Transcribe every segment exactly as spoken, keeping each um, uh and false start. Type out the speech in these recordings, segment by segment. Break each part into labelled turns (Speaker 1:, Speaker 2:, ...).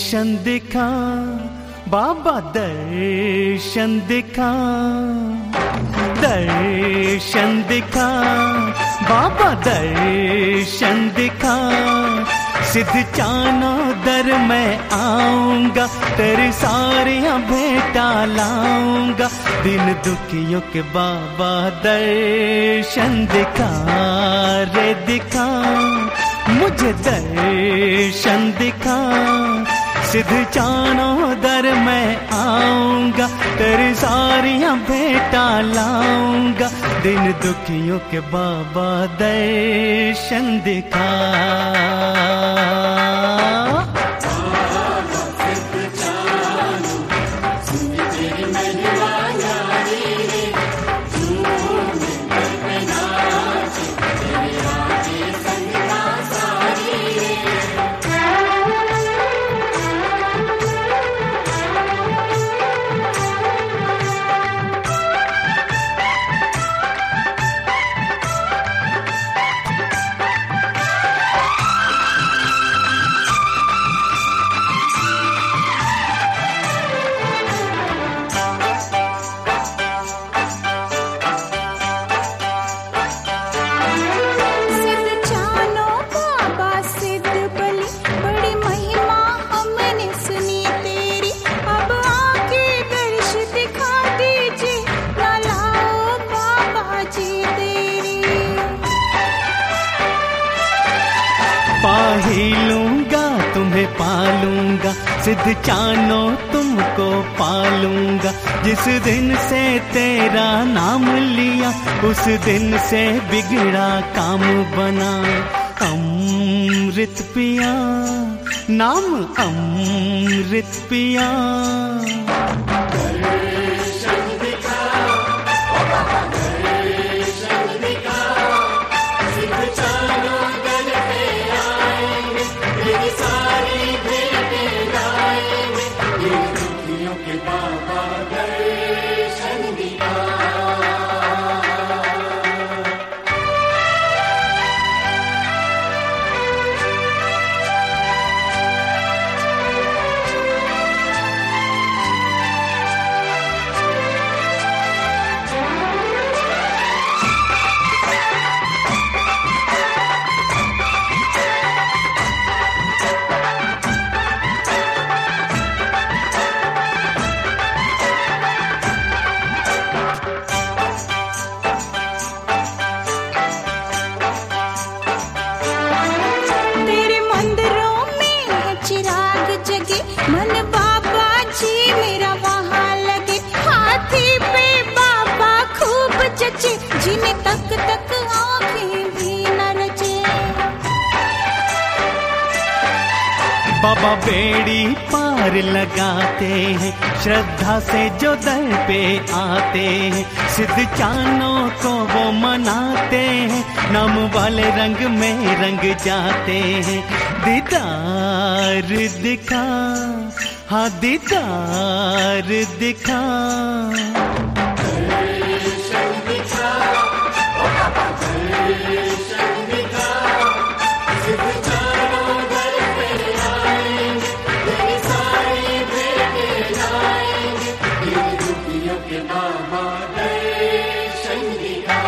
Speaker 1: दर्शन दिखा बाबा, दर्शन दिखा, दर्शन दिखा बाबा, दर्शन दिखा। सिद्ध चानो दर मैं आऊंगा, तेरी सारियां भेंटा लाऊंगा। दिन दुखियों के बाबा दर्शन दिखा रे, दिखा मुझे दर्शन दिखा। सिद्ध चानो दर मैं आऊंगा, तेरी सारियां भेंटा लाऊंगा। दिन दुखियों के बाबा दर्शन दिखा। पालूंगा तुम्हें पालूंगा, सिद्ध चानो तुमको पालूंगा। जिस दिन से तेरा नाम लिया, उस दिन से बिगड़ा काम बना। अमृत पिया नाम अमृत पिया।
Speaker 2: मन बाबा जी मेरा वहाँ लगे, हाथी पे बाबा खूब जचे, जिन्हें तक तक आँखें भी न रचे।
Speaker 1: बाबा बेड़ी पार लगाते हैं, श्रद्धा से जो दर पे आते हैं। सिद्ध चानों को वो मनाते हैं, नाम वाले रंग में रंग जाते हैं। दीदार दिखा, हाँ दीदार दिखा। दर्शन दिखा, ओ बाबा दर्शन दिखा। सिद्ध चानों दर पे आएंगे, तेरी सारी भेंटे लाएंगे। दिन दुखियों के बाबा दर्शन दिखा।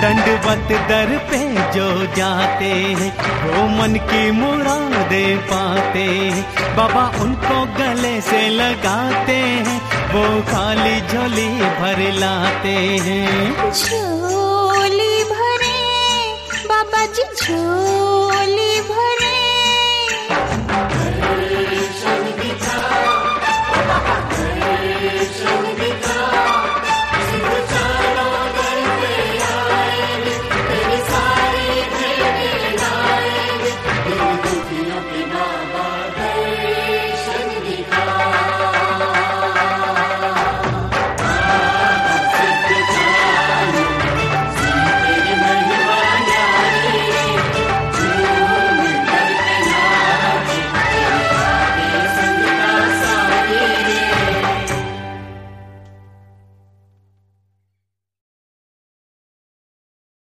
Speaker 1: दंडवत दर पे जो जाते हैं वो मन की मुरादें पाते हैं। बाबा उनको गले से लगाते हैं, वो खाली झोली भर लाते हैं।
Speaker 2: झोली भरे बाबा जी झोली भरे।